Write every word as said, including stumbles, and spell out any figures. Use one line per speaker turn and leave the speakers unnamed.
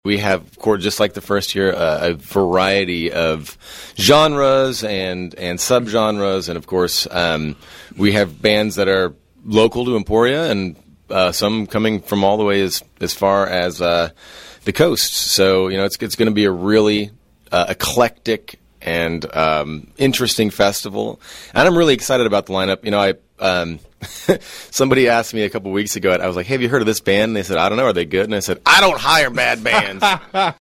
We have, of course, just like the first year, uh, a variety of genres and, and subgenres. And, of course, um, we have bands that are local to Emporia and uh, some coming from all the way as, as far as uh, the coast. So, you know, it's, it's going to be a really uh, eclectic and um, interesting festival. And I'm really excited about the lineup. You know, I um, somebody asked me a couple weeks ago, I was like, hey, have you heard of this band? And they said, I don't know. Are they good? And I said, I don't hire bad bands.